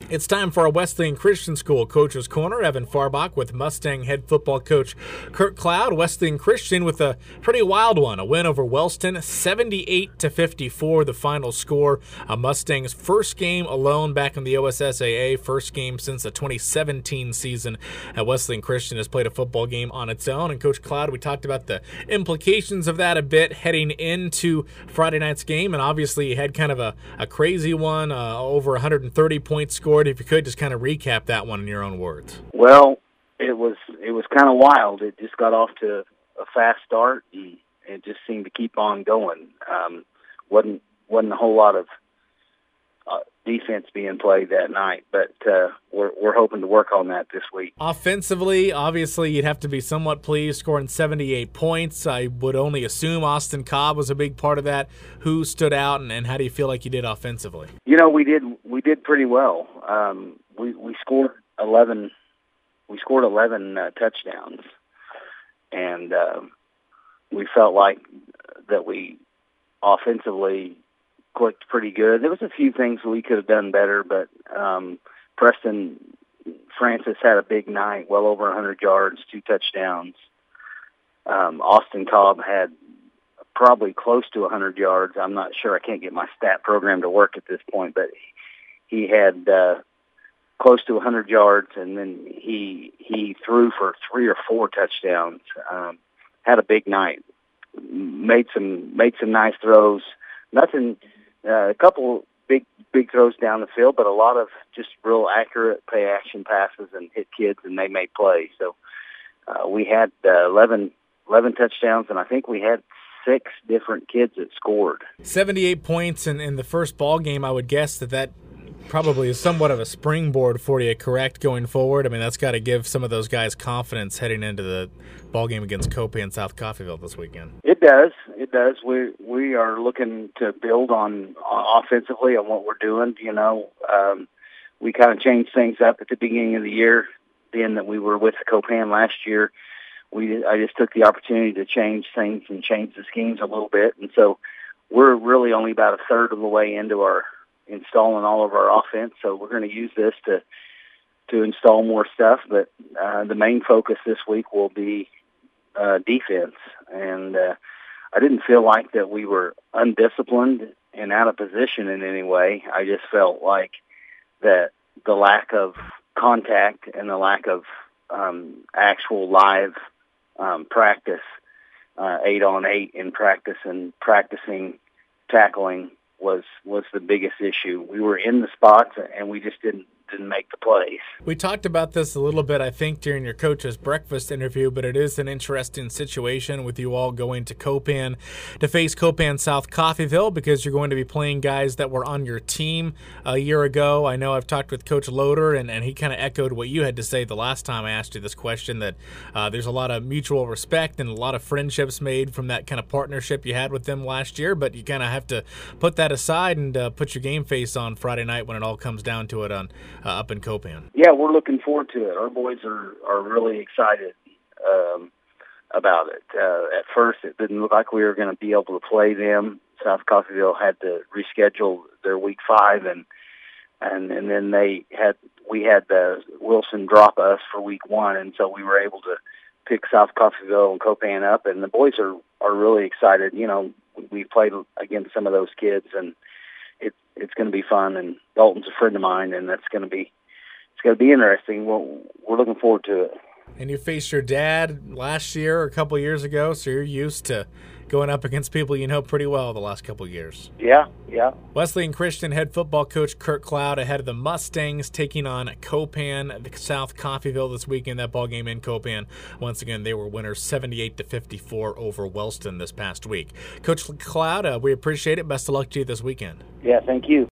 It's time for our Wesleyan Christian School Coach's Corner. Evan Farbach with Mustang head football coach Kurt Cloud. Wesleyan Christian with a pretty wild one. A win over Wellston, 78-54, the final score. Mustang's first game alone back in the OSSAA, first game since the 2017 season. Wesleyan Christian has played a football game on its own. And Coach Cloud, we talked about the implications of that a bit heading into Friday night's game. And obviously you had kind of a crazy one, over 130 points scored. If you could just kind of recap that one in your own words. Well, it was kind of wild. It just got off to a fast start, and it just seemed to keep on going. Wasn't a whole lot of defense being played that night, but we're hoping to work on that this week. Offensively, obviously, you'd have to be somewhat pleased, scoring 78 points. I would only assume Austin Cobb was a big part of that. Who stood out, and how do you feel like you did offensively? You know, we did pretty well. We scored 11. We scored 11 touchdowns, and we felt like that we offensively clicked pretty good. There was a few things we could have done better, but Preston Francis had a big night, well over 100 yards, 2 touchdowns. Austin Cobb had probably close to 100 yards. I'm not sure. I can't get my stat program to work at this point, but he had close to 100 yards, and then he threw for 3 or 4 touchdowns. Had a big night. Made some nice throws. Nothing. A couple big throws down the field, but a lot of just real accurate play action passes and hit kids, and they made plays. So we had 11 touchdowns, and I think we had 6 different kids that scored. 78 points in the first ball game. I would guess that probably is somewhat of a springboard for you, correct, going forward? I mean, that's got to give some of those guys confidence heading into the ball game against Copan South Coffeyville this weekend. It does. We are looking to build on offensively on what we're doing. You know, we kind of changed things up at the beginning of the year, being that we were with Copan last year. I just took the opportunity to change things and change the schemes a little bit, and so we're really only about a third of the way into our installing all of our offense. So we're going to use this to install more stuff, but the main focus this week will be defense. And I didn't feel like that we were undisciplined and out of position in any way. I just felt like that the lack of contact and the lack of actual live practice, 8-on-8 in practice and practicing tackling was the biggest issue. We were in the spots and we just didn't make the plays. We talked about this a little bit, I think, during your coach's breakfast interview, but it is an interesting situation with you all going to Copan to face Copan South Coffeyville because you're going to be playing guys that were on your team a year ago. I know I've talked with Coach Loader, and he kind of echoed what you had to say the last time I asked you this question, that there's a lot of mutual respect and a lot of friendships made from that kind of partnership you had with them last year, but you kind of have to put that aside and put your game face on Friday night when it all comes down to it on up in Copan. Yeah, we're looking forward to it. Our boys are really excited about it. At first, it didn't look like we were going to be able to play them. South Coffeyville had to reschedule their week 5, and then we had the Wilson drop us for week 1, and so we were able to pick South Coffeyville and Copan up, and the boys are really excited. You know, we played against some of those kids, and it's going to be fun. And Dalton's a friend of mine, and it's going to be interesting. We're looking forward to it. And you faced your dad last year or a couple years ago, so you're used to going up against people you know pretty well the last couple of years. Yeah. Wesleyan Christian head football coach Kurt Cloud ahead of the Mustangs taking on Copan South Coffeyville this weekend. That ball game in Copan. Once again, they were winners 78-54 over Wellston this past week. Coach Cloud, we appreciate it. Best of luck to you this weekend. Yeah, thank you.